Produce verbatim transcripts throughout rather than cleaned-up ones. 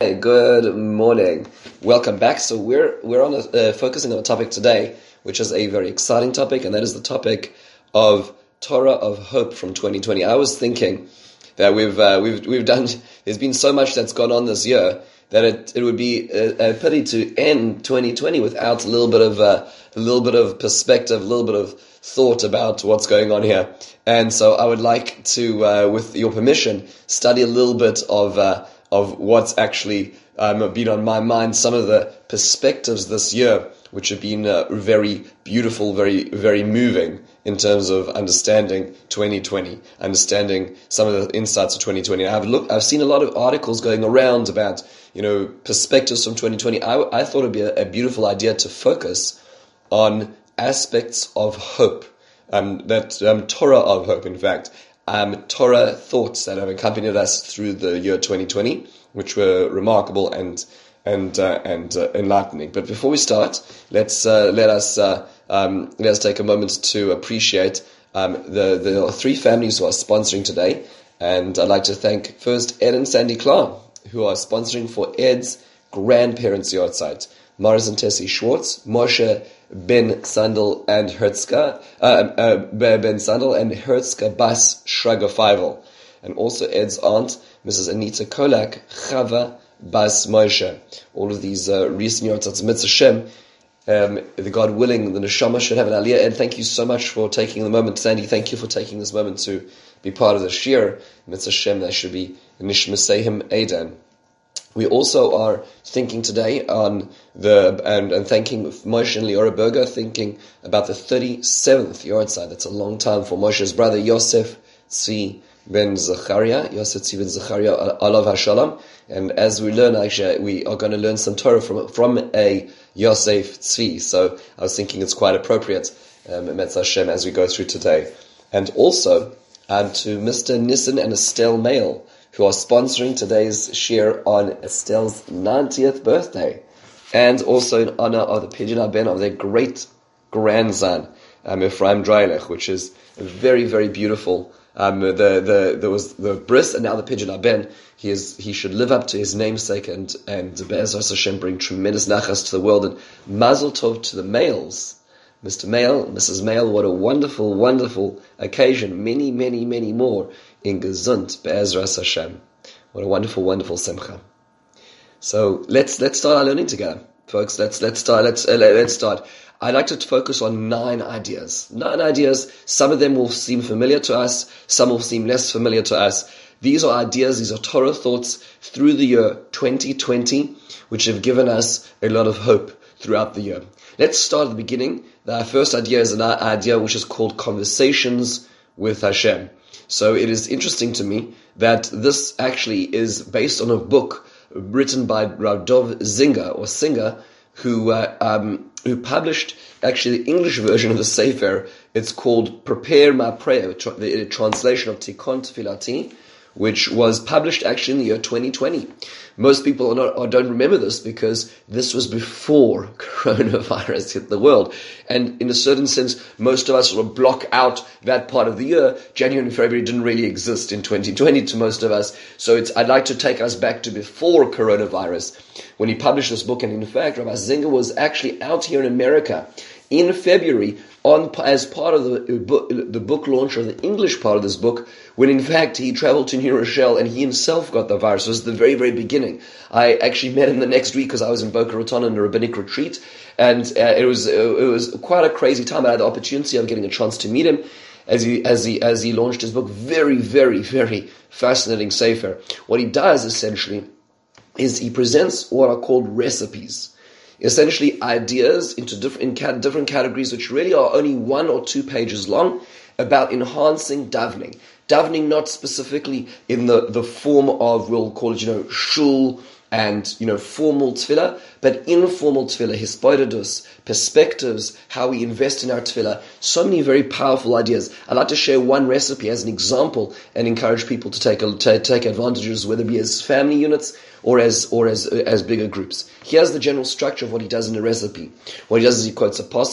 Hey, good morning. Welcome back. So we're we're on a, uh, focusing on a topic today, which is a very exciting topic, and that is the topic of Torah of Hope from twenty twenty. I was thinking that we've uh, we've we've done. There's been so much that's gone on this year that it it would be a, a pity to end twenty twenty without a little bit of uh, a little bit of perspective, a little bit of thought about what's going on here. And so I would like to, uh, with your permission, study a little bit of uh, of what's actually um, been on my mind, some of the perspectives this year, which have been uh, very beautiful, very very moving in terms of understanding twenty twenty, understanding some of the insights of twenty twenty. I've looked, I've seen a lot of articles going around about, you know, perspectives from twenty twenty. I, I thought it'd be a, a beautiful idea to focus on aspects of hope, um, that um, Torah of hope, in fact. Um, Torah thoughts that have accompanied us through the year twenty twenty, which were remarkable and and uh, and uh, enlightening. But before we start, let's uh, let us uh, um, let us take a moment to appreciate um, the the three families who are sponsoring today. And I'd like to thank first Ed and Sandy Clark, who are sponsoring for Ed's grandparents' yard site. Morris and Tessie Schwartz, Moshe Ben Sandel and Hertzka, uh, uh, Ben Sandel and Hertzka Bas Shraga Feivel, and also Ed's aunt, Missus Anita Kolak, Chava Bas Moshe. All of these uh, recent yardsats, Mitzvah Shem, um, the God willing, the neshama should have an aliyah. And thank you so much for taking the moment, Sandy. Thank you for taking this moment to be part of the shir. Mitzvah Shem, that should be Nishmasehim Eidan. We also are thinking today on the, and, and thanking Moshe and Leora Berger, thinking about the thirty-seventh yahrzeit. That's a long time for Moshe's brother, Yosef Tzvi ben Zachariah, Yosef Tzvi ben Zachariah, Alav HaShalom. And as we learn, actually, we are going to learn some Torah from, from a Yosef Tzvi. So I was thinking it's quite appropriate, um, Metz Hashem, as we go through today. And also, um, to Mister Nissen and Estelle Mail, who are sponsoring today's shir on Estelle's ninetieth birthday, and also in honor of the Pidyon HaBen of their great grandson, um, Ephraim Dreilech, which is very, very beautiful. Um, the the there was the bris and now the Pidyon HaBen. He is he should live up to his namesake and and Be'ezras Hashem bring tremendous nachas to the world, and Mazel Tov to the males. Mister Mail, Missus Mail, what a wonderful, wonderful occasion. Many, many, many more in Gesund, Be'ezras Hashem. What a wonderful, wonderful simcha. So let's let's start our learning together, folks. Let's let's start. Let's uh, let's start. I'd like to focus on nine ideas. Nine ideas. Some of them will seem familiar to us. Some will seem less familiar to us. These are ideas. These are Torah thoughts through the year twenty twenty, which have given us a lot of hope throughout the year. Let's start at the beginning. The first idea is an idea which is called Conversations with Hashem. So it is interesting to me that this actually is based on a book written by Rav Dov Zinger, or Singer, who uh, um, who published actually the English version of the Sefer. It's called Prepare My Prayer, the translation of Tikkun Tefillati, which was published actually in the year twenty twenty. Most people are not, or don't remember this because this was before coronavirus hit the world. And in a certain sense, most of us sort of block out that part of the year. January and February didn't really exist in twenty twenty to most of us. So it's, I'd like to take us back to before coronavirus, when he published this book. And in fact, Rabbi Zinger was actually out here in America in February on as part of the book, the book launch of the English part of this book, when in fact he traveled to New Rochelle and he himself got the virus. It was the very, very beginning. I actually met him the next week because I was in Boca Raton on a rabbinic retreat, and uh, it was uh, it was quite a crazy time. I had the opportunity of getting a chance to meet him as he as he as he launched his book. Very, very, very fascinating sefer. What he does essentially is he presents what are called recipes. Essentially ideas into different, in cat, different categories, which really are only one or two pages long, about enhancing davening. Davening not specifically in the, the form of, we'll call it, you know, shul and, you know, formal tefillah, but informal tefillah, hisbodedus, perspectives, how we invest in our tefillah. So many very powerful ideas. I'd like to share one recipe as an example and encourage people to take a, to take advantages, whether it be as family units or as or as as bigger groups. Here's the general structure of what he does in the recipe. What he does is he quotes a pasuk,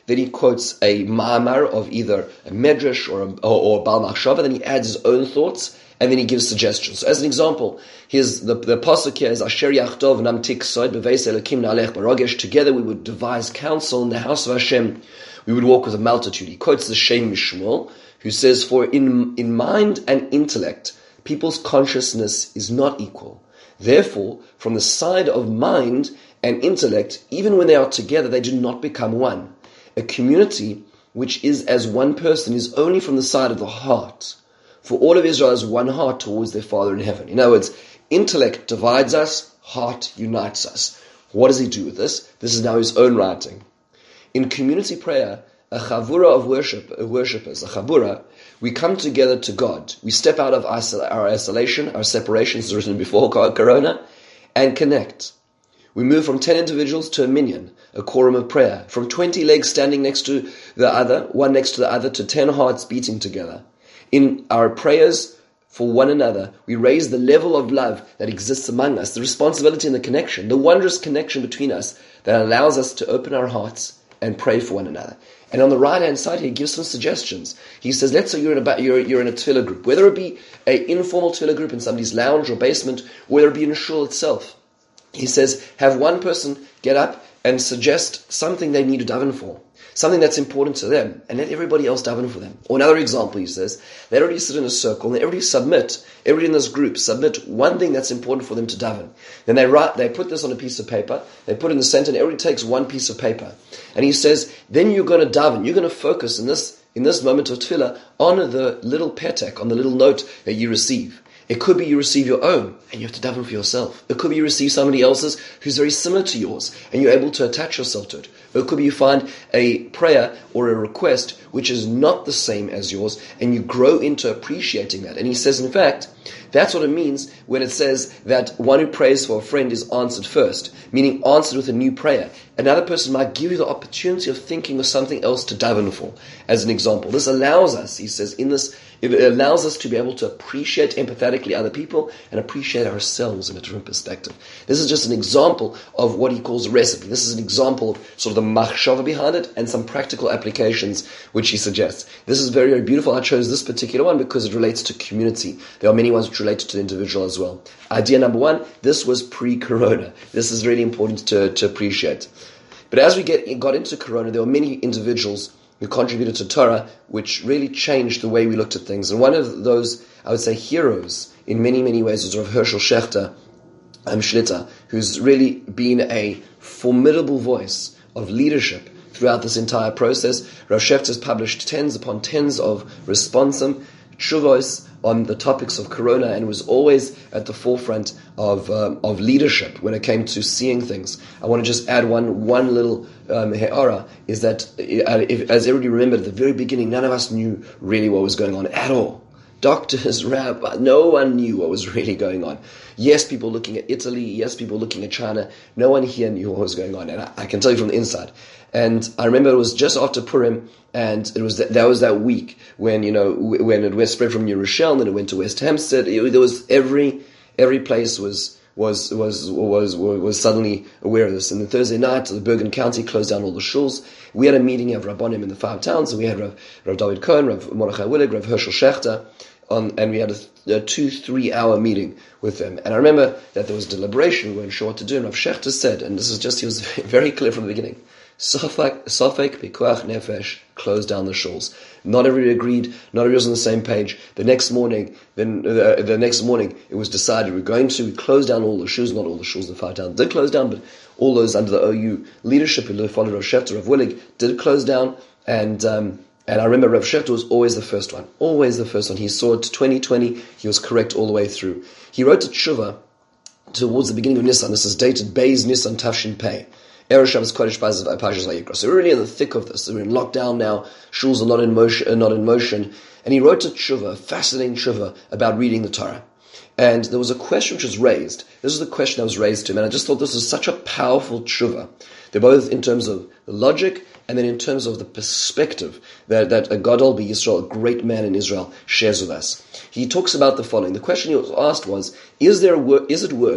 then he quotes a ma'amar of either a medrash or a, or, or Baal Machshava, then he adds his own thoughts, and then he gives suggestions. So as an example, here's the, the pasuk here is Asher Yachtov Namtik Soid Beveis Elokim Nalech Barogesh. Together we would devise counsel in the house of Hashem. We would walk with a multitude. He quotes the Shem Mishmuel, who says, for in, in mind and intellect, people's consciousness is not equal. Therefore, from the side of mind and intellect, even when they are together, they do not become one. A community which is as one person is only from the side of the heart. For all of Israel has one heart towards their Father in heaven. In other words, intellect divides us, heart unites us. What does he do with this? This is now his own writing. In community prayer, a chavura of worship, uh, worshippers, a chavura, we come together to God. We step out of isol- our isolation, our separation, as written before Corona, and connect. We move from ten individuals to a minyan, a quorum of prayer, from twenty legs standing next to the other, one next to the other, to ten hearts beating together. In our prayers for one another, we raise the level of love that exists among us, the responsibility and the connection, the wondrous connection between us that allows us to open our hearts and pray for one another. And on the right-hand side, he gives some suggestions. He says, let's say you're in a, you're, you're in a tefillah group, whether it be an informal tefillah group in somebody's lounge or basement, whether it be in a shul itself. He says, have one person get up and suggest something they need to daven for, something that's important to them, and let everybody else daven for them. Or another example, he says, they everybody sit in a circle, and everybody submit, everybody in this group submit one thing that's important for them to daven. Then they write, they put this on a piece of paper, they put it in the center, and everybody takes one piece of paper. And he says, then you're going to daven, you're going to focus in this in this moment of tefillah on the little petek, on the little note that you receive. It could be you receive your own, and you have to daven for yourself. It could be you receive somebody else's who's very similar to yours, and you're able to attach yourself to it. Or it could be you find a prayer or a request which is not the same as yours, and you grow into appreciating that. And he says, in fact, that's what it means when it says that one who prays for a friend is answered first, meaning answered with a new prayer. Another person might give you the opportunity of thinking of something else to daven for, as an example. This allows us, he says, in this, it allows us to be able to appreciate empathetically other people and appreciate ourselves in a different perspective. This is just an example of what he calls a recipe. This is an example of sort of the machshava behind it and some practical applications which he suggests. This is very, very beautiful. I chose this particular one because it relates to community. There are many ones which relate to the individual as well. Idea number one, this was pre-corona. This is really important to, to appreciate. But as we get got into corona, there were many individuals who contributed to Torah, which really changed the way we looked at things. And one of those, I would say, heroes in many, many ways was Rav Hershel Schachter, um, Shlita, who's really been a formidable voice of leadership throughout this entire process. Rav Schachter has published tens upon tens of responsum, tshuvos, on the topics of Corona, and was always at the forefront of um, of leadership when it came to seeing things. I want to just add one one little um, he'ara, is that, uh, if, as everybody remembered at the very beginning, none of us knew really what was going on at all. Doctors, rabbis, no one knew what was really going on. Yes, people looking at Italy, yes, people looking at China, no one here knew what was going on, and I, I can tell you from the inside. And I remember it was just after Purim, and it was that, that was that week when, you know, when it was spread from New Rochelle, and then it went to West Hampstead. It, there was every every place was was was was was suddenly aware of this. And the Thursday night, the Bergen County closed down all the shuls. We had a meeting of Rabbonim in the five towns, and we had Rav, Rav David Cohen, Rav Mordechai Willig, Rav Hershel Schachter, on, and we had a, a two, three-hour meeting with them. And I remember that there was deliberation, we weren't sure what to do, and Rav Schachter said, and this is just, he was very clear from the beginning, Sofek Pikuach Nefesh, closed down the shuls. Not everybody agreed, not everybody was on the same page. The next morning, then uh, the next morning, it was decided we're going to close down all the shuls, not all the shuls, the five towns did close down, but all those under the O U leadership who followed Rav Schachter, Rav Willig, did close down, and um, And I remember Rav Schachter was always the first one. Always the first one. He saw it twenty twenty. He was correct all the way through. He wrote a tshuva towards the beginning of Nisan. This is dated Beis Nisan Tafshin Pei. Erev Shabbos Kodesh Parshas Vayikra. So we're really in the thick of this. We're in lockdown now. Shuls are not in motion. Are not in motion. And he wrote a tshuva, a fascinating tshuva, about reading the Torah. And there was a question which was raised. This is the question that was raised to him. And I just thought this was such a powerful tshuva. They're both in terms of the logic and then in terms of the perspective that, that a Gadol B'Yisrael, a great man in Israel, shares with us. He talks about the following. The question he was asked was, is there is it worth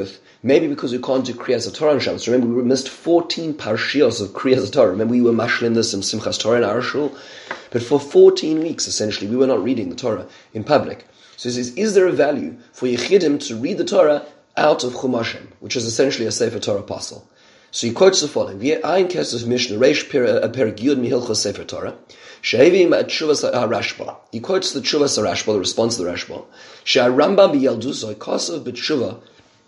maybe because we can't do Kriyas Torah on Shabbos. Remember, we missed fourteen parshios of Kriyas Torah. Remember, we were mashlim this in Simchas Torah in our shul. But for fourteen weeks, essentially, we were not reading the Torah in public. So he says, is there a value for Yechidim to read the Torah out of Chumashim, which is essentially a Sefer Torah apostle? So he quotes the following: V'ayin kesef Mishnah Reish Perek Yud Mihilchos Sefer Torah. She'evim at Tshuvas HaRashba. He quotes the Tshuvas HaRashba, the response to the Rashba. She'arambam b'yaldusoi kosav b'tshuva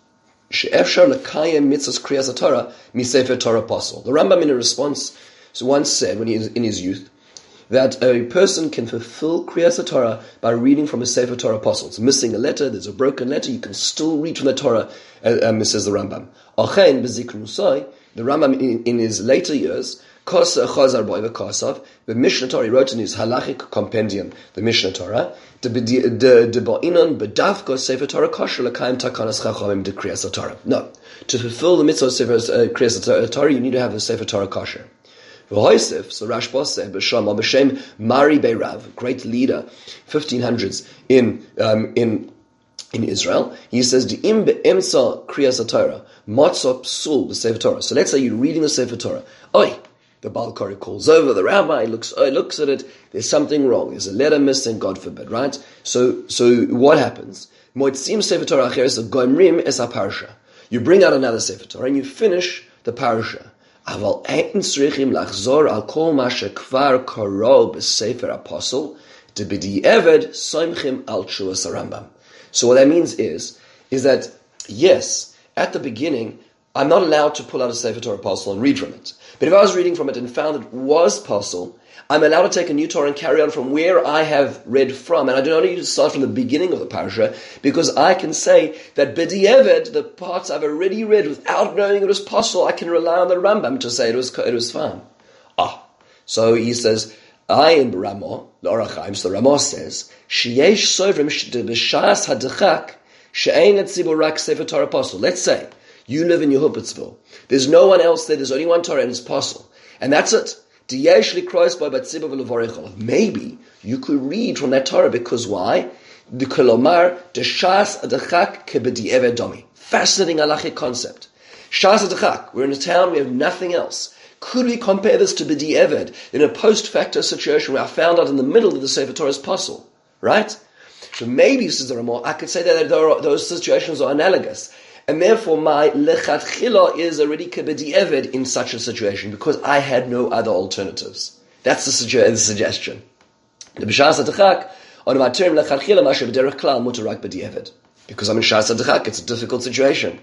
she'efshar lekayem mitzvos Kriyas HaTorah mi Sefer Torah apostle. The Rambam in a response once said, when he was in his youth, that a person can fulfill Kriyas Torah by reading from a Sefer Torah apostle. It's missing a letter, there's a broken letter, you can still read from the Torah, uh, um, says the Rambam. Achen b'zikr nusai, the Rambam in, in his later years, Kosa Chazar Boy V'Kosav, the Mishnah Torah, he wrote in his halachic compendium, the Mishnah Torah, the Ba'inon B'Davko Sefer Torah Kosher L'Kayim Takanas Chachamim De Kriyas Torah. No, to fulfill the mitzvah of Sefer uh, Kriyas Torah, you need to have the Sefer Torah kosher. V'Hoisef, so Rashba said, B'Shem B'Shem Mari Beirav, great leader, fifteen hundreds in um, in in Israel. He says, D'im be'emsa Kriyas Torah, Matzah Psul B'Sefer Torah. So let's say you're reading the Sefer Torah. Oi! The Baal Kori calls over, the rabbi looks uh, looks at it, there's something wrong, there's a letter missing, God forbid, right? So so what happens? Moitzim Sefer Torah Acheres Goimrim Es HaParsha. You bring out another Sefer Torah and you finish the Parsha. Aval ein tzrichim lachzor al kol ma shekvar karo b'Sefer Apostle de b'di eved soimchim al Tshuvas HaRambam. So what that means is, is that, yes, at the beginning, I'm not allowed to pull out a Sefer Torah apostle and read from it. But if I was reading from it and found it was apostle, I'm allowed to take a new Torah and carry on from where I have read from. And I do not need to start from the beginning of the parasha, because I can say that b'di'evet, the parts I've already read without knowing it was apostle, I can rely on the Rambam to say it was it was fine. Ah, so he says, I in Ramah, the Orach Chaim, so the Ramah says, sheyesh sovrim b'shas hadachak she'ein etzibur rak Sefer Torah apostle. Let's say you live in Yehupitzville. There's no one else there. There's only one Torah and it's apostle. And that's it. Maybe you could read from that Torah, because why? The kolomar deshas adachak kebedi domi. Fascinating halachic concept. Shas adachak. We're in a town. We have nothing else. Could we compare this to bedi eved in a post-facto situation where I found out in the middle of the Sefer Torah is apostle? Right? So maybe, says the Ramah, I could say that those situations are analogous. And therefore, my lechatchila is already kebedi eved in such a situation, because I had no other alternatives. That's the, suge- the suggestion. The b'shas adachak on my term lechatchila mashe b'derech klal mutar rak bedi eved, because I'm in shas adachak. It's a difficult situation.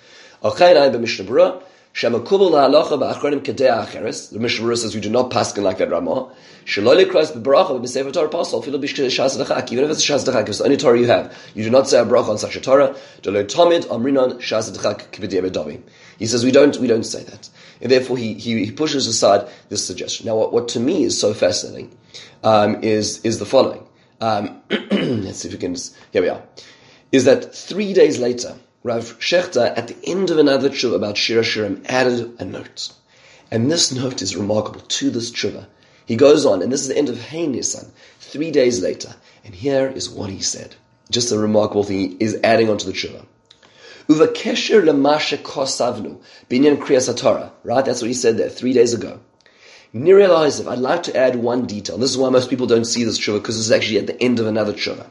Ochayin b'mishnah berurah shemakubel lahalacha ba'achronim kedei acheres. The Mishnah Berurah says we do not paskin like that Ramah. Shaloi likras b'baracha b'sefer Torah apostle filu b'shas adachak. Even if it's a shas adachak, if it's the only Torah you have, you do not say a bracha on such a Torah. Deloi tamid amrinon shas adachak kibedei bedomi. He says we don't we don't say that, and therefore he he, he pushes aside this suggestion. Now, what, what to me is so fascinating um, is is the following. Um, let's see if we can. Just, here we are. Is that three days later, Rav Shechter, at the end of another tshuva about Shir HaShirim, added a note. And this note is remarkable to this tshuva. He goes on, and this is the end of Hey Nisan, three days later. And here is what he said. Just a remarkable thing he is adding onto the tshuva. Uva kesher lemashe kosavnu, binyan kriyas haTorah. Right? That's what he said there three days ago. Nirelize, I'd like to add one detail. This is why most people don't see this tshuva, because this is actually at the end of another tshuva.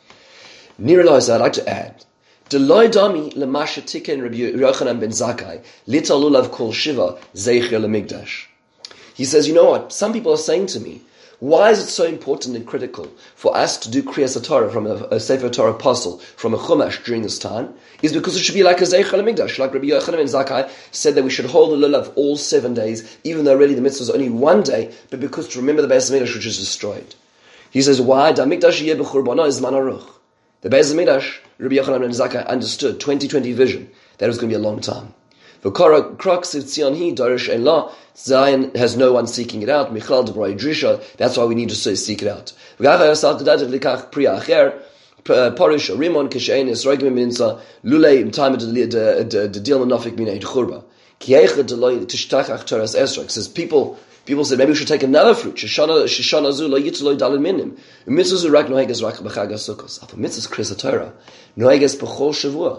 Nirelize, I'd like to add, Deloy dami lemashe tiken Rabbi Yochanan ben Zakkai lital lulav kol shiva zeicher lemigdash. He says, you know what? Some people are saying to me, why is it so important and critical for us to do Kriyas HaTorah from a, a Sefer Torah apostle from a Chumash during this time? Is because it should be like a zeicher lemigdash, like Rabbi Yochanan ben Zakkai said that we should hold the lulav all seven days, even though really the mitzvah is only one day, but because to remember the Beis HaMikdash which is destroyed. He says, why? Da mikdash yeh b'churbana is man aruch. The Beis HaMikdash, Rabbi Yochanan ben Zakkai understood, twenty twenty vision, that it was going to be a long time. Zion has no one seeking it out. That's why we need to seek it out. Says people People said maybe we should take another fruit. Shoshana Shoshana zu lo yitzlo dalin minim. Mitzvah zu rak noeges rak b'chag haSukkos. After mitzvahs Kriyas HaTorah noeges b'chol shavua.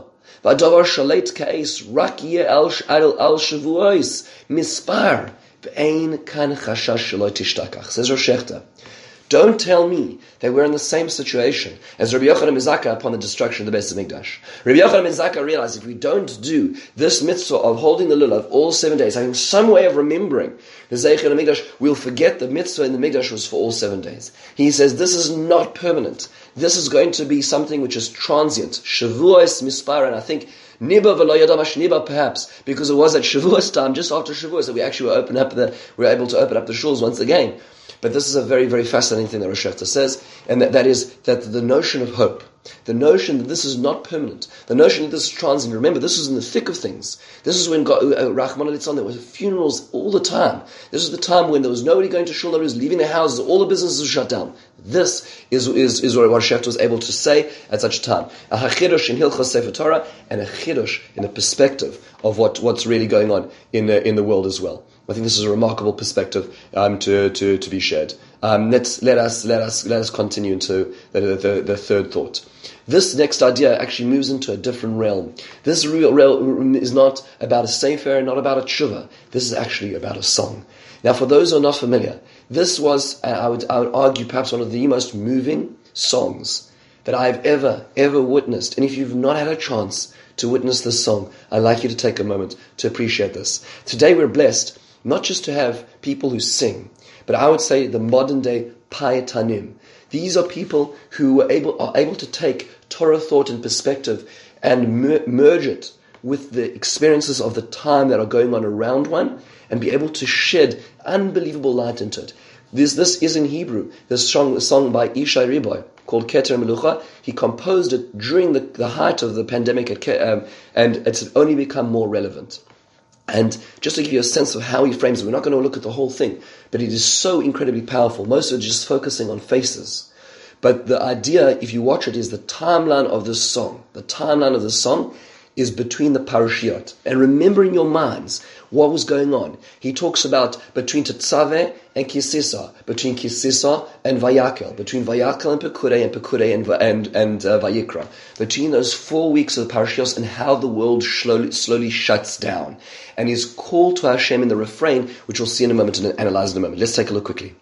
V'adavar shaleit ka'es rak yeh al al shavuos mispar ve'ein kan chashash shelo tishtakach. Says Rosh Shechter, don't tell me that we're in the same situation as Rabbi Yochanan ben Zakkai upon the destruction of the Beis Hamikdash. Rabbi Yochanan ben Zakkai realized if we don't do this mitzvah of holding the lulav all seven days, having some way of remembering the Zeichel Hamikdash, we'll forget the mitzvah in the Mikdash was for all seven days. He says this is not permanent. This is going to be something which is transient. Shavuos mispar, and I think Niba v'lo yadam Niba perhaps because it was at Shavuos time, just after Shavuos, that we actually were open up the we were able to open up the shuls once again. But this is a very, very fascinating thing that Rosh Hashanah says, and that, that is that the notion of hope, the notion that this is not permanent, the notion that this is transient. Remember, this was in the thick of things. This is when God, uh, Rahman al-Litzlan, there were funerals all the time. This was the time when there was nobody going to shul, nobody was leaving their houses, all the businesses were shut down. This is is, is what Rosh Hashanah was able to say at such a time. A chidush in Hilchos Sefer Torah, and a chidush in the perspective of what, what's really going on in the, in the world as well. I think this is a remarkable perspective um, to, to to be shared. Um, let's let us let us let us continue into the, the, the third thought. This next idea actually moves into a different realm. This real realm is not about a sefer, not about a tshuva. This is actually about a song. Now, for those who are not familiar, this was uh, I would I would argue perhaps one of the most moving songs that I've ever ever witnessed. And if you've not had a chance to witness this song, I'd like you to take a moment to appreciate this. Today, we're blessed not just to have people who sing, but I would say the modern day payetanim. These are people who are able, are able to take Torah thought and perspective and mer- merge it with the experiences of the time that are going on around one and be able to shed unbelievable light into it. This, this is in Hebrew. This song, song by Ishai Riboy called Keter Melucha. He composed it during the, the height of the pandemic at Ke- um, and it's only become more relevant. And just to give you a sense of how he frames it, we're not going to look at the whole thing, but it is so incredibly powerful. Most of it is just focusing on faces. But the idea, if you watch it, is the timeline of this song. The timeline of this song is between the parashiyot. And remember in your minds what was going on. He talks about between Tetzaveh and Kisisa, between Kisisa and Vayakel, between Vayakel and Pekudei, and Pekudei and and, and uh, Vayikra, between those four weeks of the parashiyos and how the world slowly, slowly shuts down. And his call to Hashem in the refrain, which we'll see in a moment and analyze in a moment. Let's take a look quickly.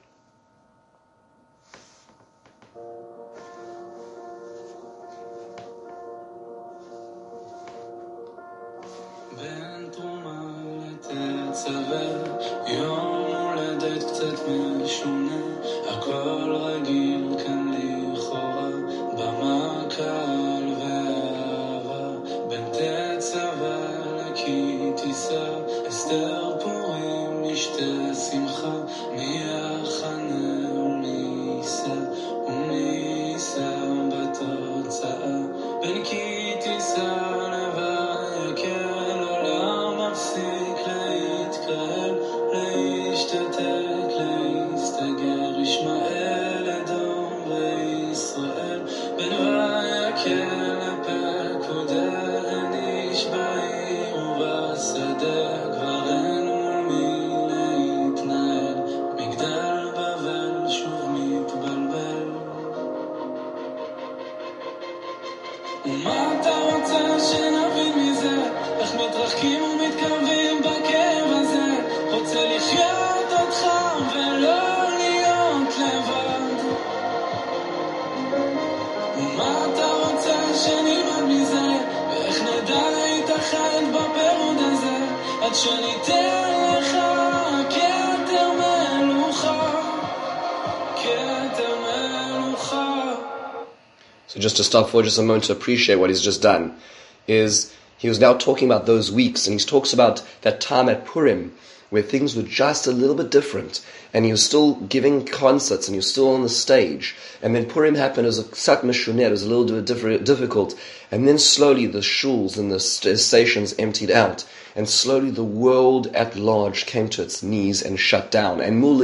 So just to stop for just a moment to appreciate what he's just done, is he was now talking about those weeks, and he talks about that time at Purim, where things were just a little bit different, and he was still giving concerts, and he was still on the stage, and then Purim happened, it was a sat meshuner, it was a little bit difficult, and then slowly the shuls and the stations emptied out, and slowly the world at large came to its knees and shut down. And mul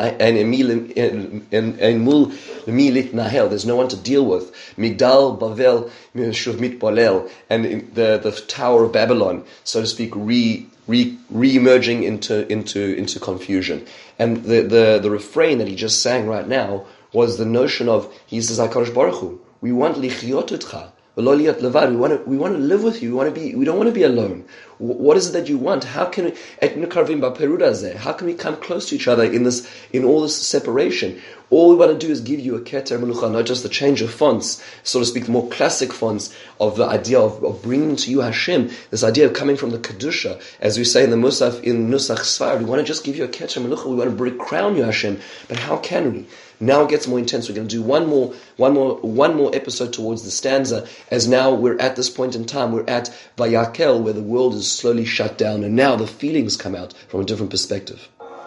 milit nahel, there's no one to deal with. Migdal Bavel shuv mitbolel, and the the Tower of Babylon, so to speak, re re re-emerging into into into confusion. And the the the refrain that he just sang right now was the notion of, he says, HaKadosh Baruch Hu, we want lichyot etcha. We want to, we want to live with you. We want to be, we don't want to be alone. What is it that you want? How can we, how can we come close to each other in this, in all this separation? All we want to do is give you a keter melucha, not just the change of fonts, so to speak, the more classic fonts of the idea of, of bringing to you Hashem, this idea of coming from the Kedusha, as we say in the Musaf, in Nusach Sfar, we want to just give you a keter melucha, we want to bring, crown you Hashem, but how can we? Now it gets more intense. We're going to do one more, one more, one more episode towards the stanza, as now we're at this point in time, we're at Vayakel, where the world is slowly shut down, and now the feelings come out from a different perspective.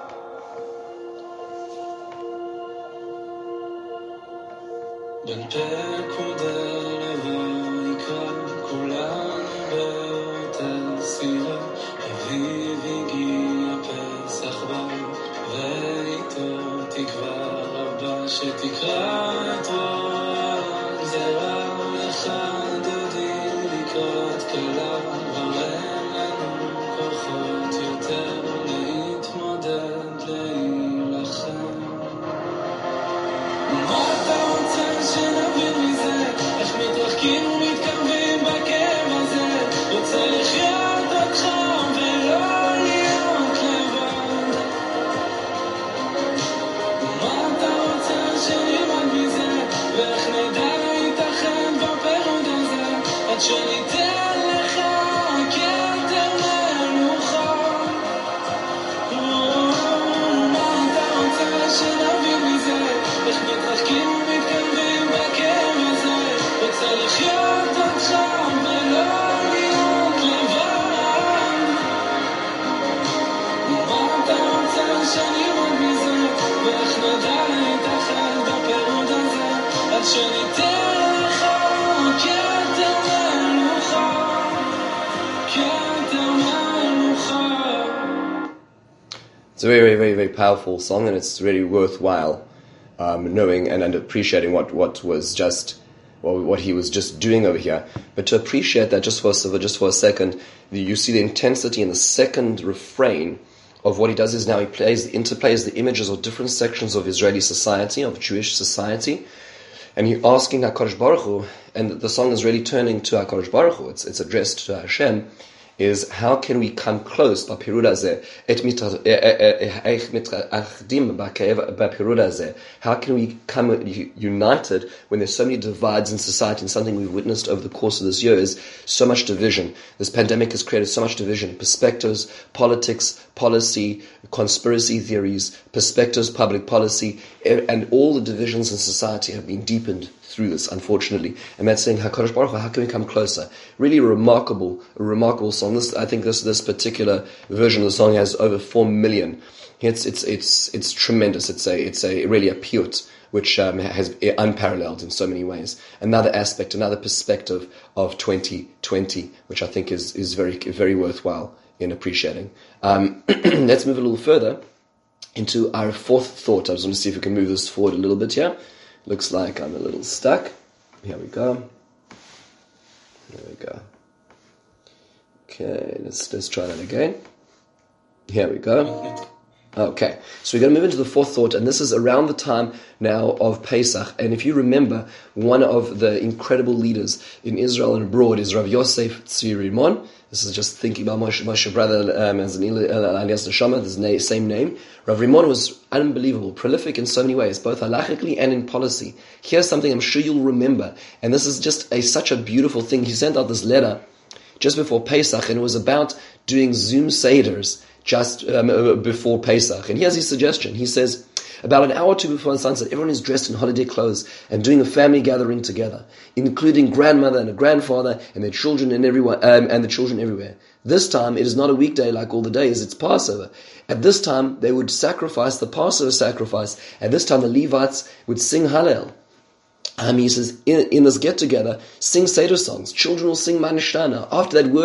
It's a very, very, very powerful song, and it's really worthwhile um, knowing and, and appreciating what, what was just, well, what he was just doing over here. But to appreciate that just for just for a second, you see the intensity in the second refrain of what he does is now he plays, interplays the images of different sections of Israeli society, of Jewish society, and he's asking HaKadosh Baruch Hu, and the song is really turning to HaKadosh Baruch Hu, it's, it's addressed to Hashem, is how can we come close how can we come united when there's so many divides in society, and something we've witnessed over the course of this year is so much division. This pandemic has created so much division, perspectives, politics, policy, conspiracy theories, perspectives, public policy, and all the divisions in society have been deepened through this, unfortunately. And that's saying, HaKadosh Baruch Hu, how can we come closer? Really a remarkable, a remarkable song. This, I think this this particular version of the song has over four million. It's it's it's it's tremendous. It's a it's a really a piyut, which um, has unparalleled in so many ways. Another aspect, another perspective of twenty twenty, which I think is is very very worthwhile in appreciating. Um, let's move a little further into our fourth thought. I just want to see if we can move this forward a little bit here. Looks like I'm a little stuck. Here we go. There we go. Okay, let's let's try that again. Here we go. Okay, so we're going to move into the fourth thought, and this is around the time now of Pesach. And if you remember, one of the incredible leaders in Israel and abroad is Rav Yosef Tzvi Rimon. This is just thinking about Moshe, Moshe brother um, as an alias Neshama, the same name. Rav Rimon was unbelievable, prolific in so many ways, both halachically and in policy. Here's something I'm sure you'll remember, and this is just a such a beautiful thing. He sent out this letter just before Pesach, and it was about doing Zoom Seders just um, before Pesach. And here's his suggestion. He says, about an hour or two before sunset, everyone is dressed in holiday clothes and doing a family gathering together, including grandmother and a grandfather and their children and everyone um, and the children everywhere. This time, it is not a weekday like all the days, it's Passover. At this time, they would sacrifice the Passover sacrifice. At this time, the Levites would sing Hallel. Um, he says, in, in this get-together, sing Seder songs. Children will sing Manishtana. After that, words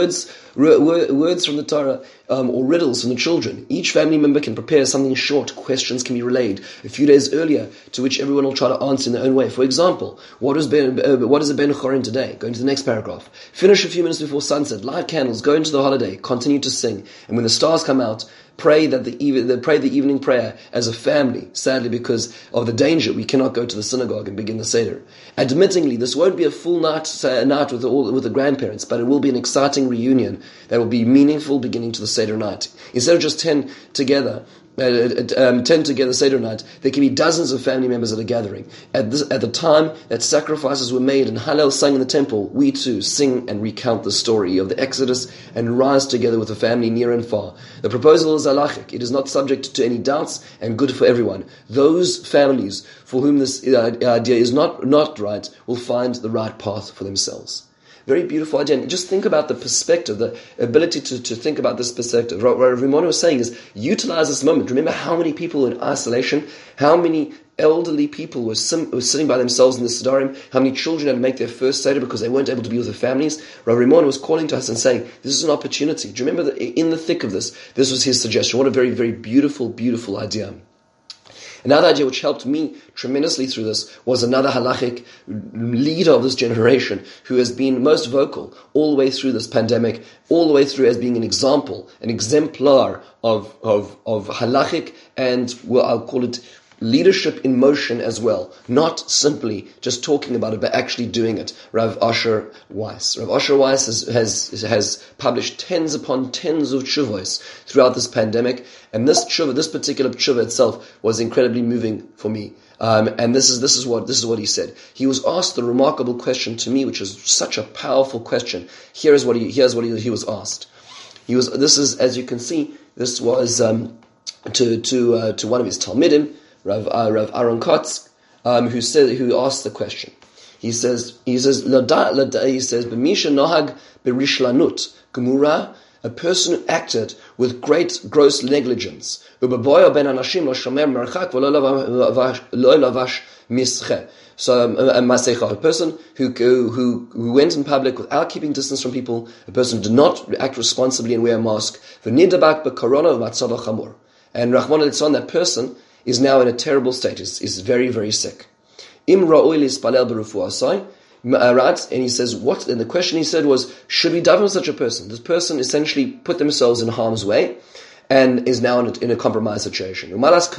words from the Torah, um, or riddles from the children. Each family member can prepare something short. Questions can be relayed a few days earlier, to which everyone will try to answer in their own way. For example, what is ben, uh, what is a Ben Chorin today? Go into the next paragraph. Finish a few minutes before sunset. Light candles. Go into the holiday. Continue to sing. And when the stars come out, pray that the even, pray the evening prayer as a family. Sadly, because of the danger, we cannot go to the synagogue and begin the Seder. Admittingly, this won't be a full night, uh, night with all with the grandparents, but it will be an exciting reunion that will be meaningful beginning to the Seder night. Instead of just ten together, Uh, um, ten together Seder night, there can be dozens of family members at a gathering. At, this, at the time that sacrifices were made and Hallel sang in the temple, we too sing and recount the story of the Exodus and rise together with the family near and far. The proposal is halachic. It is not subject to any doubts and good for everyone. Those families for whom this idea is not, not right will find the right path for themselves. Very beautiful idea. And just think about the perspective, the ability to, to think about this perspective. What Rav Rimon was saying is, utilize this moment. Remember how many people were in isolation, how many elderly people were, sim, were sitting by themselves in the Siddharim, how many children had to make their first Seder because they weren't able to be with their families. Rav Rimon was calling to us and saying, this is an opportunity. Do you remember that in the thick of this, this was his suggestion? What a very, very beautiful, beautiful idea. Another idea which helped me tremendously through this was another halachic leader of this generation who has been most vocal all the way through this pandemic, all the way through as being an example, an exemplar of of, of halachic and, well, I'll call it leadership in motion as well, not simply just talking about it, but actually doing it. Rav Asher Weiss. Rav Asher Weiss has, has, has published tens upon tens of tshuvos throughout this pandemic, and this tshuva, this particular tshuva itself was incredibly moving for me. Um, and this is this is what this is what he said. He was asked the remarkable question to me, which is such a powerful question. Here is what he here's what he, he was asked. He was this is as you can see, this was um, to to uh, to one of his talmidim, Rav, uh, Rav Aaron Kotz, um, who said, who asked the question. He says, he says, lada, lada, he says, b'misha nohag berishlanut gemura, a person who acted with great gross negligence. U'beboya ben anashim lo shomer merchak v'lo lavash mische. So um, a masecha, a person who, who who went in public without keeping distance from people, a person who did not act responsibly and wear a mask. V'nidabak b'korona v'matzava chamor. And Rahman al-Tzon, that person is now in a terrible state, is, is very, very sick. Im ra'oi lispalel berufuasai, and he says, what? And the question he said was, should we daven with such a person? This person essentially put themselves in harm's way and is now in a, in a compromised situation.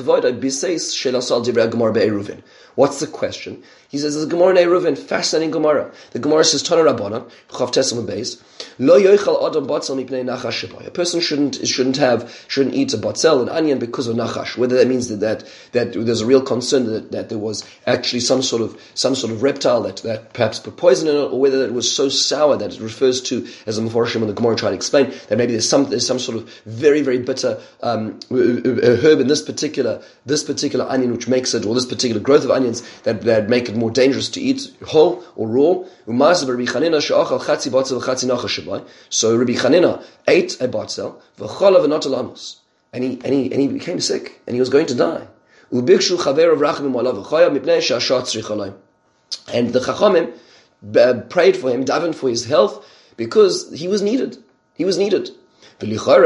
What's the question? He says, there's a Gemara in Eruvin, fascinating Gemara. The Gemara says, Tana Rabbana, Chav Tesam Beis, Lo yoichal adam batzel mipnei nachash shebay. A person shouldn't shouldn't have shouldn't eat a batzel, an onion, because of nachash. Whether that means that that, that there's a real concern that, that there was actually some sort of some sort of reptile that, that perhaps put poison in it, or whether it was so sour that it refers to, as the Mefarshim and the Gemara try to explain, that maybe there's some there's some sort of very very bitter um, herb in this particular this particular onion which makes it, or this particular growth of onions that that make it more dangerous to eat whole or raw. So Rabbi Chanina ate a batzel, v'cholav not alamus, and he and he and he became sick, and he was going to die. And the Chachamim prayed for him, davened for his health, because he was needed. He was needed. Why does the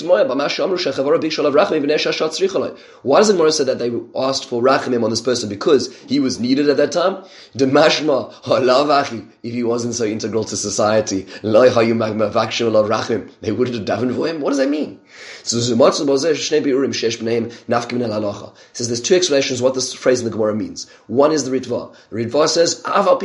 Gemara say that they asked for rachamim on this person? Because he was needed at that time? If he wasn't so integral to society, they wouldn't have davened for him. What does that mean? So it says there's two explanations what this phrase in the Gemara means. One is the Ritva. The Ritva says,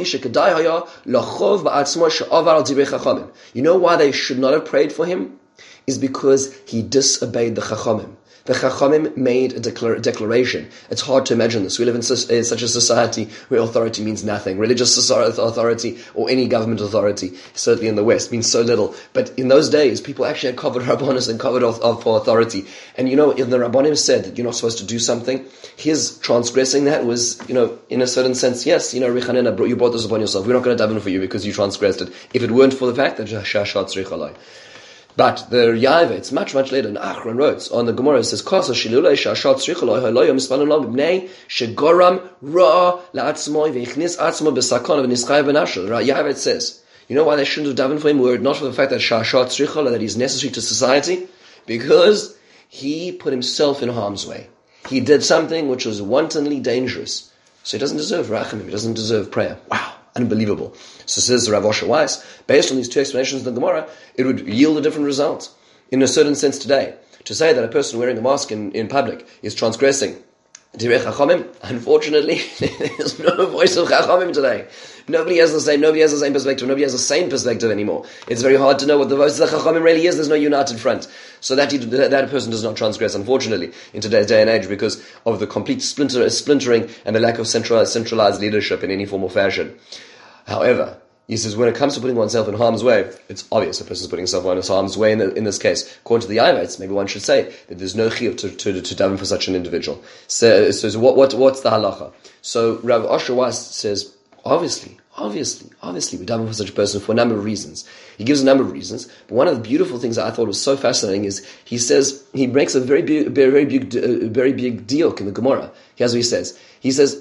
you know why they should not have prayed for him? Is because he disobeyed the Chachamim. The Chachamim made a declar- declaration. It's hard to imagine this. We live in, su- in such a society where authority means nothing. Religious authority or any government authority, certainly in the West, means so little. But in those days, people actually had covered Rabbanis and covered of, of, for authority. And you know, if the Rabbanim said that you're not supposed to do something, his transgressing that was, you know, in a certain sense, yes, you know, Rechanena, you brought this upon yourself. We're not going to daven for you because you transgressed it. If it weren't for the fact that Shashat Tzrichalai. But the Yaiva, it's much, much later in Achron wrote, on the Gemara, it says, Kosa shilulei shashat tzrichaloi ha'loyom mispanim lam b'nei shegoram ra'a la'atzmoi v'yichnis atzmo b'sakon v'nischai b'nashel. Yaiva, it says, You know why they shouldn't have davened for him? Were it not for the fact that Sha'ashat Tzricha, that he's necessary to society? Because he put himself in harm's way. He did something which was wantonly dangerous. So he doesn't deserve rachamim, he doesn't deserve prayer. Wow, unbelievable. So says Rav Osher Weiss, based on these two explanations of the Gemara, it would yield a different result. In a certain sense today, to say that a person wearing a mask in, in public is transgressing Direi Chachamim, unfortunately, there's no voice of Chachamim today. Nobody has the same, nobody has the same perspective, nobody has the same perspective anymore. It's very hard to know what the voice of the Chachamim really is. There's no united front. So that, he, that person does not transgress, unfortunately, in today's day and age because of the complete splinter, splintering and the lack of centralized, centralized leadership in any form or fashion. However, he says, when it comes to putting oneself in harm's way, it's obvious a person is putting himself in harm's way in, the, in this case. According to the Ayvites, maybe one should say that there's no chiyuv to, to, to daven for such an individual. So, so, so what, what, what's the halacha? So Rav Osher Weiss says, obviously, obviously, obviously, we daven for such a person for a number of reasons. He gives a number of reasons, but one of the beautiful things that I thought was so fascinating is he says, he makes a very big, very, very big, uh, very big diuk in the Gemara. Here's what he says. He says,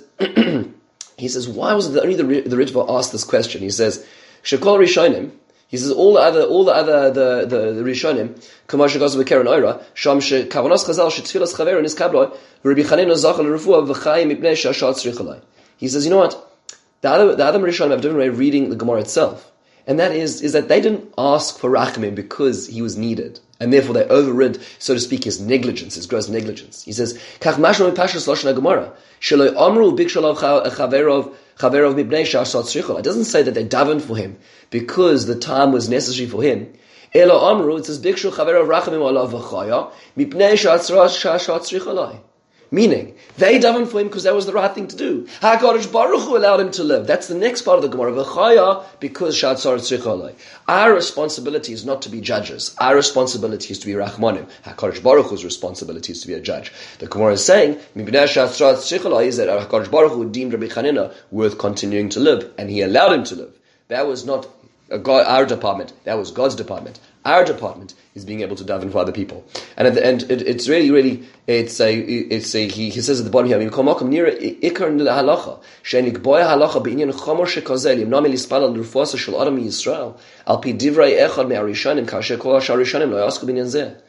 He says, why was it that only the the Ritva asked this question? He says, Shekol Rishonim. He says all the other all the other the the, the Rishonim, Kamar Shegaz Bekeren Oira, Sham She Kavanos Chazal Shetfilas Chaver Nis Kablo, Rabbi Chanina Zachal Refuah V'Chaim Mipnei Shashat Tzrichalai. He says, you know what? The other the other Rishonim have a different way of reading the Gemara itself, and that is is that they didn't ask for Rachamim because he was needed. And therefore they overrid, so to speak, his negligence, his gross negligence. He says, Kach mashma mipashas lashon haGemara, shelo amru bikshalav chaverov chaverov mibnei shasat tzrichol. It doesn't say that they davened for him because the time was necessary for him. Elo amru, it says bikshal chaverov rachamim alav v'chaya mibnei shasat tzricholai. Meaning, they davened for him because that was the right thing to do. HaKadosh Baruch Hu allowed him to live. That's the next part of the Gemara. V'chaya, because Shatzar Tzricholai. Our responsibility is not to be judges. Our responsibility is to be Rachmanim. HaKadosh Baruch Hu's responsibility is to be a judge. The Gemara is saying, Mibnei Shatzar Tzricholai is that HaKadosh Baruch Hu deemed Rabbi Chanina worth continuing to live, and he allowed him to live. That was not a God, our department. That was God's department. Our department is being able to daven for other people, and at the end, it, it's really, really, it's a, it's a. He, he says at the bottom here, near ikar halacha, shenik boy halacha beinyan chomer shekazel yimna melispal l'rufuasa shel adam Yisrael al pi divrei echad me'arishanim kasher kol ha'arishanim lo yasku b'inyan zeh.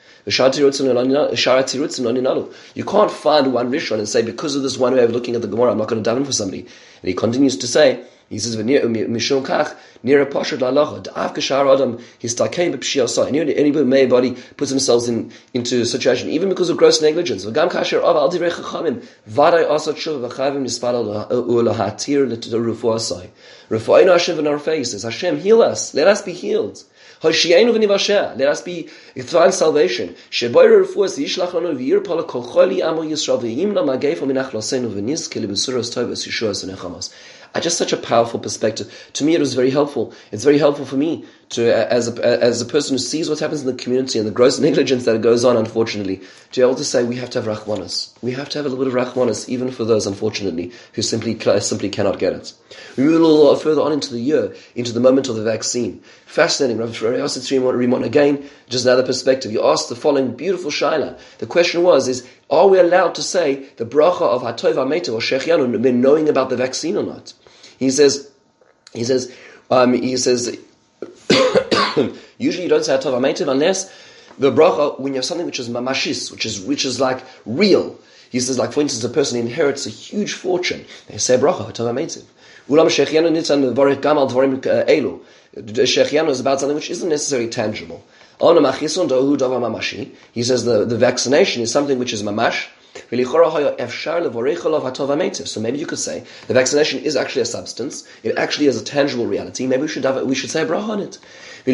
You can't find one Rishon and say, because of this one way of looking at the Gemara, I'm not going to daven for somebody. And he continues to say, he says, Mishum kach, near a pashad la'alacha, da'af kashar adam, his takeim b'pshiyasai. Anybody puts themselves in, into a situation, even because of gross negligence. V'gam kasher av al divrei chachamim, vadai asat shuv v'chayvim nispadal u'lahatir l'rufuasai. Refuayinu Hashem v'narfei, says, Hashem, heal us, let us be healed. Let us be find salvation. Uh, just such a powerful perspective. To me, it was very helpful. It's very helpful for me to, uh, as a as a person who sees what happens in the community and the gross negligence that goes on, unfortunately, to be able to say we have to have rachmanas. We have to have a little bit of rachmanas, even for those, unfortunately, who simply simply cannot get it. We move a little further on into the year, into the moment of the vaccine. Fascinating. Rav Rimon again, just another perspective. You asked the following beautiful shaila. The question was: Is are we allowed to say the bracha of Hatov HaMeitav or Shechianu when knowing about the vaccine or not? He says, he says, um, he says, usually you don't say Hatov HaMeitav unless the bracha, when you have something which is mamashis, which is, which is like real. He says, like for instance, a person inherits a huge fortune. They say bracha, Hatov HaMeitav. Ulam Shechianu nitzan v'varich gamal dvarim elu. Shechianu is about something which isn't necessarily tangible. He says the, the vaccination is something which is mamash. So maybe you could say the vaccination is actually a substance. It actually is a tangible reality. Maybe we should have, we should say a bracha on it.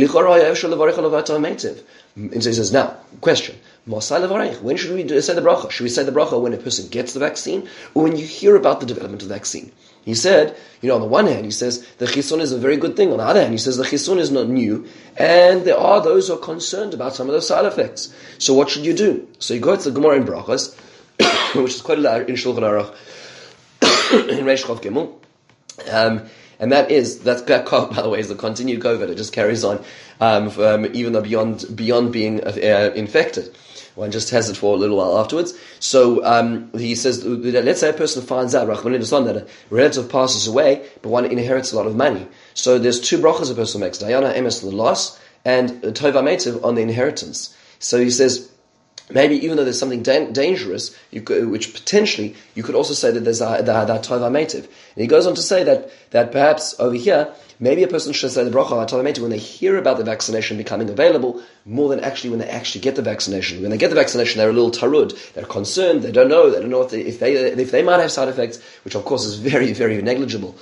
And so he says, now, question. When should we do, say the bracha? Should we say the bracha when a person gets the vaccine or when you hear about the development of the vaccine? He said, you know, on the one hand, he says the chisun is a very good thing. On the other hand, he says the chisun is not new, and there are those who are concerned about some of those side effects. So what should you do? So you go to the Gemara in Brachas, which is quite a lot in Shulchan Aruch, in Reish Chav Gimel, um, and and that is, that, that by the way, is the continued COVID. It just carries on, um, um, even though beyond, beyond being uh, infected. One just has it for a little while afterwards. So um, he says, let's say a person finds out, that a relative passes away, but one inherits a lot of money. So there's two brachas a person makes, Dayana Emes on the loss, and Tova Metiv on the inheritance. So he says, maybe even though there's something da- dangerous, you could, which potentially you could also say that there's a, that, that Tova Metiv. And he goes on to say that that perhaps over here, maybe a person should say the bracha of Tova Metiv when they hear about the vaccination becoming available, more than actually when they actually get the vaccination. When they get the vaccination, they're a little tarud. They're concerned. They don't know. They don't know if they, if they if they might have side effects, which of course is very very negligible.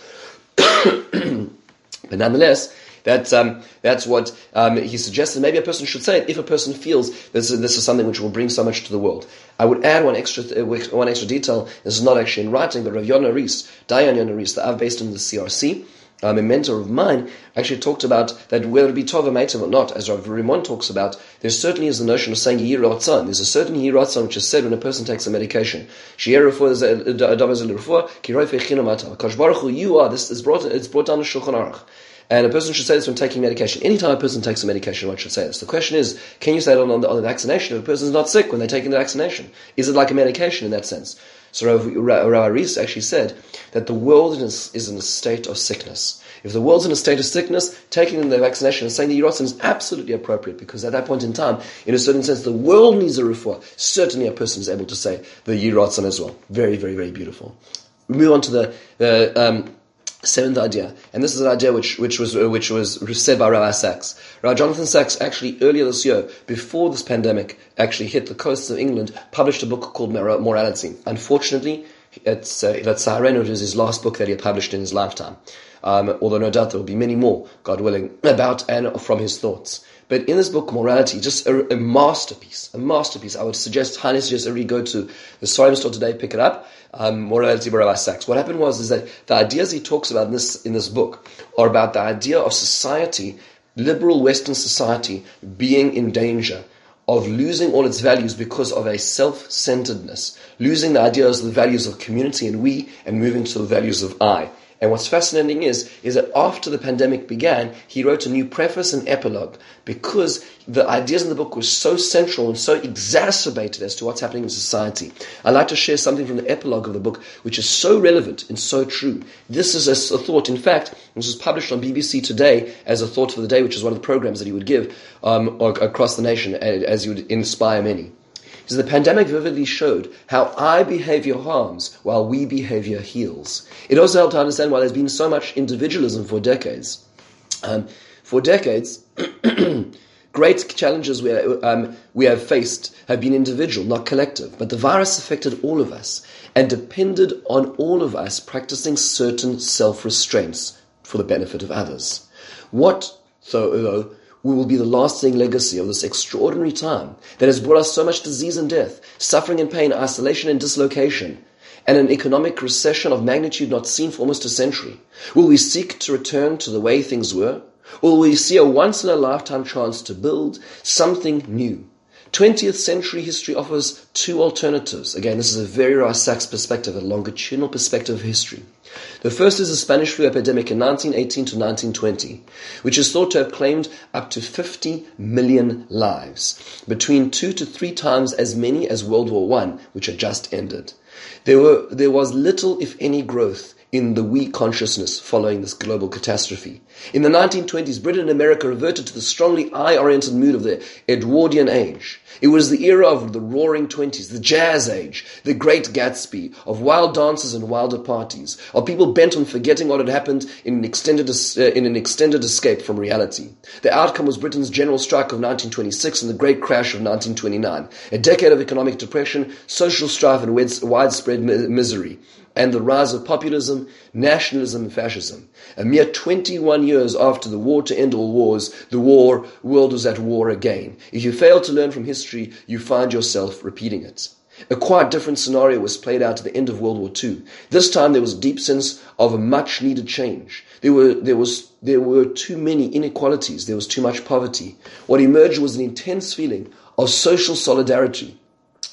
But nonetheless, That, um, that's what um, he suggested. Maybe a person should say it if a person feels this is, this is something which will bring so much to the world. I would add one extra uh, one extra detail. This is not actually in writing, but Rav Yonah Rees, Dayan Yonah Rees, the Av based in the C R C, um, a mentor of mine, actually talked about that whether it be Tova Metiv or not, as Rav Rimon talks about, there certainly is the notion of saying Yehi Ratzon. There's a certain Yehi Ratzon which is said when a person takes a medication. Kosh Baruch Hu, you are, this is brought, it's brought down to Shulchan Aruch. And a person should say this when taking medication. Anytime a person takes a medication, one should say this. The question is, can you say it on, on, the, on the vaccination if a person is not sick when they're taking the vaccination? Is it like a medication in that sense? So Rav Rees actually said that the world is, is in a state of sickness. If the world's in a state of sickness, taking the vaccination and saying the Yiratzon is absolutely appropriate, because at that point in time, in a certain sense, the world needs a refuah. Certainly a person is able to say the Yiratzon as well. Very, very, very beautiful. We move on to the... the um, Seventh idea, and this is an idea which which was uh, which was said by Rabbi Sachs. Rabbi Jonathan Sachs actually earlier this year, before this pandemic actually hit the coasts of England, published a book called Morality. Unfortunately, it's uh, that's Saharen, which is his last book that he had published in his lifetime. Um, although no doubt there will be many more, God willing, about and from his thoughts. But in this book, Morality, just a, a masterpiece, a masterpiece. I would suggest, highly suggest everybody go to the Sorim store today, pick it up. Um, Morality by Rabbi Sachs. What happened was is that the ideas he talks about in this in this book are about the idea of society, liberal Western society, being in danger of losing all its values because of a self-centeredness, losing the ideas of the values of community and we, and moving to the values of I. And what's fascinating is, is that after the pandemic began, he wrote a new preface and epilogue because the ideas in the book were so central and so exacerbated as to what's happening in society. I'd like to share something from the epilogue of the book which is so relevant and so true. This is a, a thought. In fact, this was published on B B C Today as a thought for the day, which is one of the programs that he would give um, across the nation as he would inspire many. So the pandemic vividly showed how I behavior harms while we behavior heals. It also helped to understand why there's been so much individualism for decades. Um, for decades, great challenges we, um, we have faced have been individual, not collective. But the virus affected all of us and depended on all of us practicing certain self-restraints for the benefit of others. What, though, though we will be the lasting legacy of this extraordinary time that has brought us so much disease and death, suffering and pain, isolation and dislocation, and an economic recession of magnitude not seen for almost a century? Will we seek to return to the way things were? Or will we see a once-in-a-lifetime chance to build something new? twentieth century history offers two alternatives. Again, this is a very Rabbi Sachs perspective, a longitudinal perspective of history. The first is the Spanish flu epidemic in nineteen eighteen to nineteen twenty, which is thought to have claimed up to fifty million lives, between two to three times as many as World War One, which had just ended. There were there was little, if any, growth in the we consciousness following this global catastrophe. In the nineteen twenties, Britain and America reverted to the strongly I-oriented mood of the Edwardian age. It was the era of the roaring twenties, the jazz age, the great Gatsby, of wild dances and wilder parties, of people bent on forgetting what had happened in an extended uh, in an extended escape from reality. The outcome was Britain's general strike of nineteen twenty-six and the great crash of nineteen twenty-nine, a decade of economic depression, social strife and widespread misery, and the rise of populism, nationalism and fascism. A mere twenty-one years after the war to end all wars, the war world was at war again. If you fail to learn from history, you find yourself repeating it. A quite different scenario was played out at the end of World War Two. This time there was a deep sense of a much-needed change. There were, there was, there were too many inequalities. There was too much poverty. What emerged was an intense feeling of social solidarity.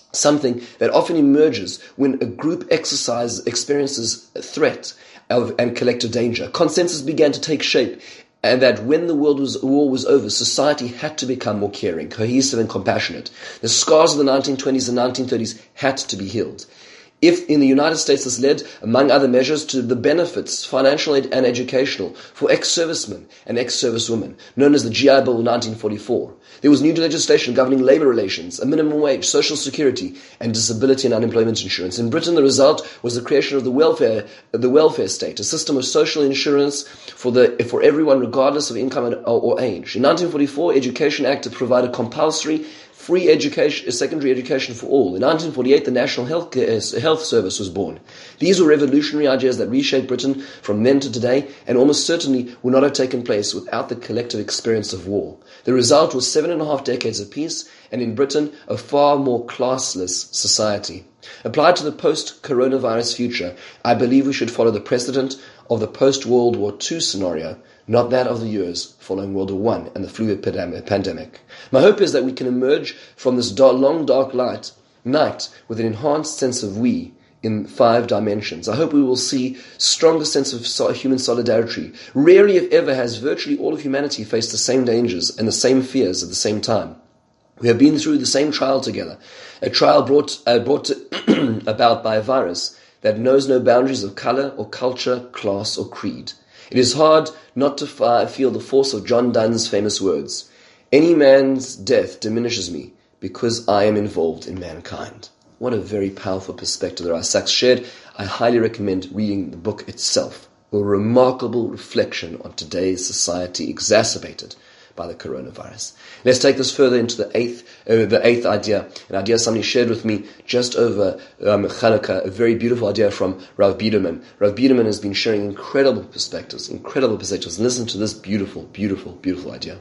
something that often emerges when a group exercise experiences a threat of, and collective danger. Consensus began to take shape, and that when the world was, war was over, society had to become more caring, cohesive, and compassionate. The scars of the nineteen twenties and nineteen thirties had to be healed. If in the United States this led, among other measures, to the benefits, financial and educational, for ex-servicemen and ex-servicewomen, known as the G I Bill nineteen forty-four. There was new legislation governing labor relations, a minimum wage, social security, and disability and unemployment insurance. In Britain, the result was the creation of the welfare, the welfare state, a system of social insurance for the for everyone, regardless of income or, or age. In nineteen forty-four, Education Act provided compulsory free education, secondary education for all. In nineteen forty-eight, the National Health, Health Service was born. These were revolutionary ideas that reshaped Britain from then to today, and almost certainly would not have taken place without the collective experience of war. The result was seven and a half decades of peace, and in Britain, a far more classless society. Applied to the post-coronavirus future, I believe we should follow the precedent of the post-World War Two scenario, not that of the years following World War One and the flu pandemic. My hope is that we can emerge from this dark, long, dark light, night with an enhanced sense of we in five dimensions. I hope we will see stronger sense of so- human solidarity. Rarely, if ever, has virtually all of humanity faced the same dangers and the same fears at the same time. We have been through the same trial together, a trial brought, uh, brought to about by a virus that knows no boundaries of color or culture, class or creed. It is hard not to fi- feel the force of John Donne's famous words, "Any man's death diminishes me because I am involved in mankind." What a very powerful perspective that Rav Sachs shared. I highly recommend reading the book itself, a remarkable reflection on today's society exacerbated by the coronavirus. Let's take this further into the eighth, uh, the eighth idea, an idea somebody shared with me just over um, Chanukah, a very beautiful idea from Rav Biederman. Rav Biederman has been sharing incredible perspectives, incredible perspectives. Listen to this beautiful, beautiful, beautiful idea.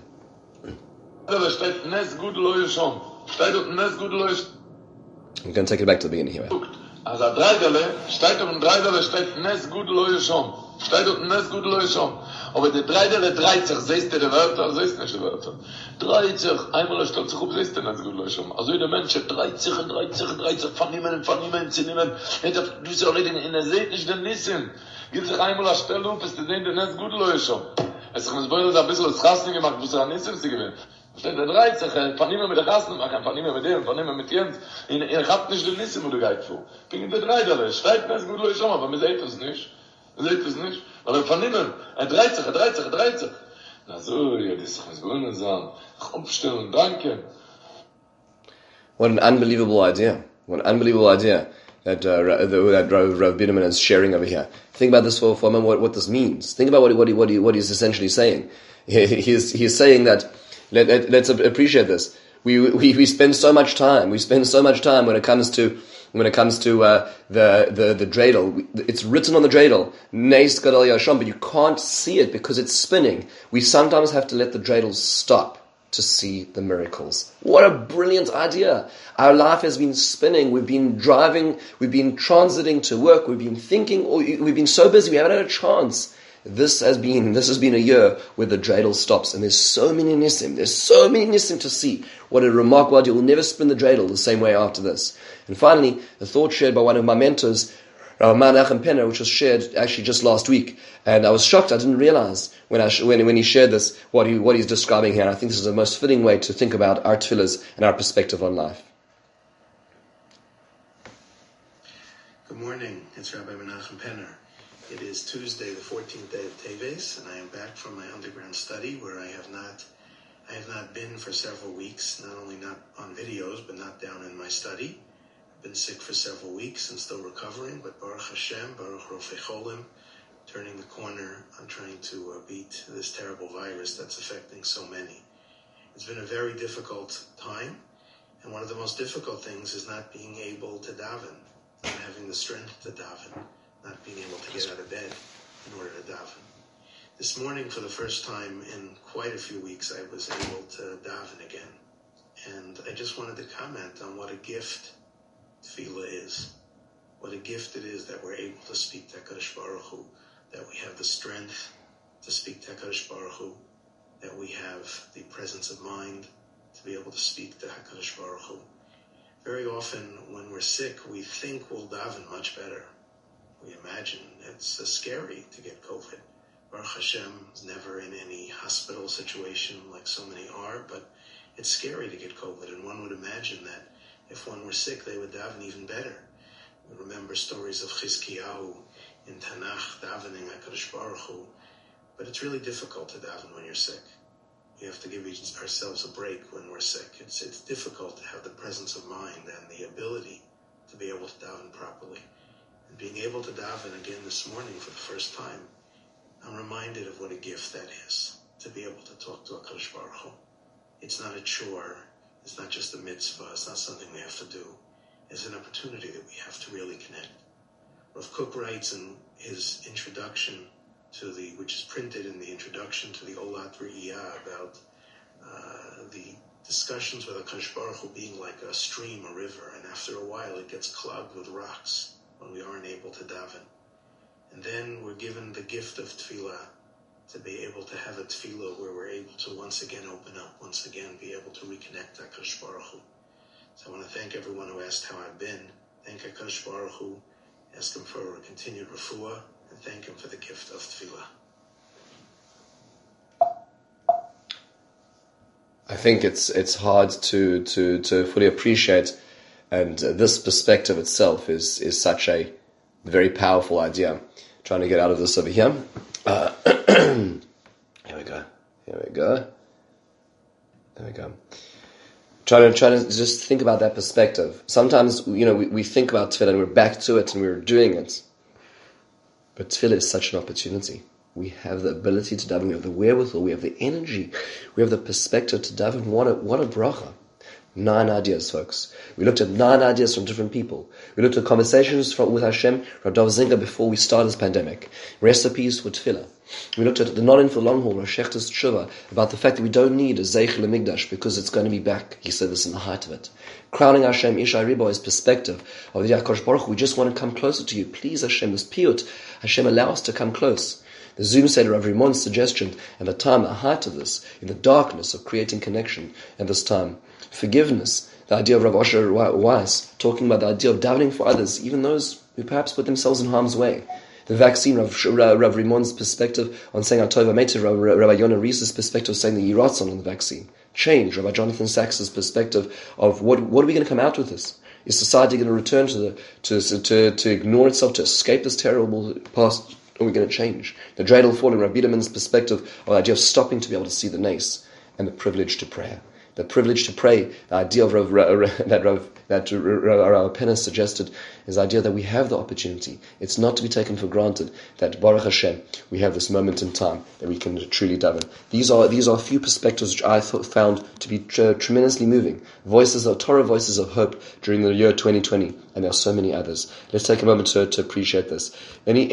I'm going to take it back to the beginning here. Als a Dreidele, steht auf dem Dreidele, steht Nes gut loyishom. Steht auf dem Nes gut loyishom. Aber der Dreidele dreht sich, siehst du die Wörter, siehst du nicht die Wörter. Dreht sich, einmal stellt sich auf, siehst du Nes gut loyishom. Also der Mensch dreht sich und dreht sich und dreht sich, von niemandem, von niemandem, zu niemandem. Du sollst reden, in der Seht nicht den Nissen. Gibt sich einmal eine Stelle auf, ist der sehen, der Nes gut loyishom. Es ist ein bisschen das Rasten gemacht, wo es an Nissen sie gewinnt. Der dreht sich, von niemandem mit der Rasten machen, von niemandem mit dem, von niemandem mit Jens. Ich hab nicht den Nissen, wo du gehst vor. Wegen der Dreidele, steigt Nes gut loyishom, aber mir seht es nicht. Mir seht es nicht. Weil er von niemandem, er dreht sich, er dreht sich, er dreht sich. Na so, ja, das ist doch was Grünes sagen. Aufstellen, danke. What an unbelievable idea. What an unbelievable idea that, uh, that Rav, Rav Biederman is sharing over here. Think about this for, for a moment, what, what this means. Think about what, what, what, he, what he's essentially saying. He, he's, he's saying that, let, let, let's appreciate this. We, we, we spend so much time, we spend so much time when it comes to, when it comes to, uh, the, the, the dreidel. It's written on the dreidel, Neis Gadol Yashom, but you can't see it because it's spinning. We sometimes have to let the dreidel stop to see the miracles. What a brilliant idea. Our life has been spinning. We've been driving. We've been transiting to work. We've been thinking. We've been so busy. We haven't had a chance. This has been, this has been a year where the dreidel stops, and there's so many nisim. There's so many nisim to see. What a remarkable idea. We'll never spin the dreidel the same way after this. And finally, the thought shared by one of my mentors, Rav Menachem Penner, which was shared actually just last week, and I was shocked. I didn't realize when I sh- when when he shared this what he what he's describing here. And I think this is the most fitting way to think about our tefillas and our perspective on life. Good morning. It's Rabbi Menachem Penner. It is Tuesday, the fourteenth day of Teves, and I am back from my underground study where I have not I have not been for several weeks. Not only not on videos, but not down in my study. Been sick for several weeks and still recovering, but Baruch Hashem, Baruch Rofei Cholim, turning the corner on trying to uh, beat this terrible virus that's affecting so many. It's been a very difficult time, and one of the most difficult things is not being able to daven, not having the strength to daven, not being able to get out of bed in order to daven. This morning, for the first time in quite a few weeks, I was able to daven again, and I just wanted to comment on what a gift Tefillah is. What a gift it is that we're able to speak to HaKadosh Baruch Hu, that we have the strength to speak to HaKadosh Baruch Hu, that we have the presence of mind to be able to speak to HaKadosh Baruch Hu. very often when we're sick, we think we'll daven much better. We imagine it's uh, scary to get COVID. Baruch Hashem is never in any hospital situation like so many are, but it's scary to get COVID, and one would imagine that if one were sick, they would daven even better. We remember stories of Chizkiyahu in Tanakh davening HaKadosh Baruch Hu, but it's really difficult to daven when you're sick. We have to give ourselves a break when we're sick. It's it's difficult to have the presence of mind and the ability to be able to daven properly. And being able to daven again this morning for the first time, I'm reminded of what a gift that is, to be able to talk to HaKadosh Baruch Hu. It's not a chore. It's not just a mitzvah. It's not something we have to do. It's an opportunity that we have to really connect. Rav Kook writes in his introduction to the, which is printed in the introduction to the Olat Re'iyah, about uh, the discussions with HaKadosh Baruch Hu being like a stream, a river, and after a while it gets clogged with rocks when we aren't able to daven. And then we're given the gift of tefillah, to be able to have a tefillah where we're able to once again open up, once again be able to reconnect to HaKadosh Baruch Hu. So I want to thank everyone who asked how I've been. Thank HaKadosh Baruch Hu, ask him for a continued refuah, and thank him for the gift of tefillah. I think it's it's hard to to, to fully appreciate, and uh, this perspective itself is is such a very powerful idea. Trying to get out of this over here. Uh, here we go. Here we go. There we go. Trying to try to just think about that perspective. Sometimes, you know, we, we think about tefillah and we're back to it and we're doing it. But tefillah is such an opportunity. We have the ability to daven. We have the wherewithal. We have the energy. We have the perspective to daven. What a, what a bracha. Nine ideas, folks. We looked at nine ideas from different people. We looked at conversations from, with Hashem, Rav Dov Zinga, before we started this pandemic. Recipes for tefillah. We looked at the not in for long haul, Rosh Shechtas Tshuva, about the fact that we don't need a Zeichel Migdash because it's going to be back. He said this in the height of it. Crowning Hashem, Ishai Ribo's perspective of the HaKadosh Baruch Hu. We just want to come closer to you. Please, Hashem, this piyut, Hashem, allow us to come close. The Zoom Seder of Rimon's suggestion, and the time, the height of this, in the darkness of creating connection, and this time, forgiveness, the idea of Rav Osher Weiss, talking about the idea of davening for others, even those who perhaps put themselves in harm's way. The vaccine, Rav, Rav Rimon's perspective on saying Atova Meter, Rabbi Yonah Rees's perspective saying the Yiratzon on the vaccine. Change, Rabbi Jonathan Sachs's perspective of what what are we going to come out with this? Is society going to return to the to to, to ignore itself, to escape this terrible past? Or are we going to change? The Dreidel Fall in Rabbi Biederman's perspective of the idea of stopping to be able to see the nace, and the privilege to prayer. The privilege to pray, the idea of Rav, that Rav, that Rav Penna suggested, is the idea that we have the opportunity. It's not to be taken for granted that Baruch Hashem, we have this moment in time that we can truly daven. These are these are a few perspectives which I thought, found to be tr- tremendously moving. Voices of Torah, voices of hope during the year twenty twenty, and there are so many others. Let's take a moment to, to appreciate this. Any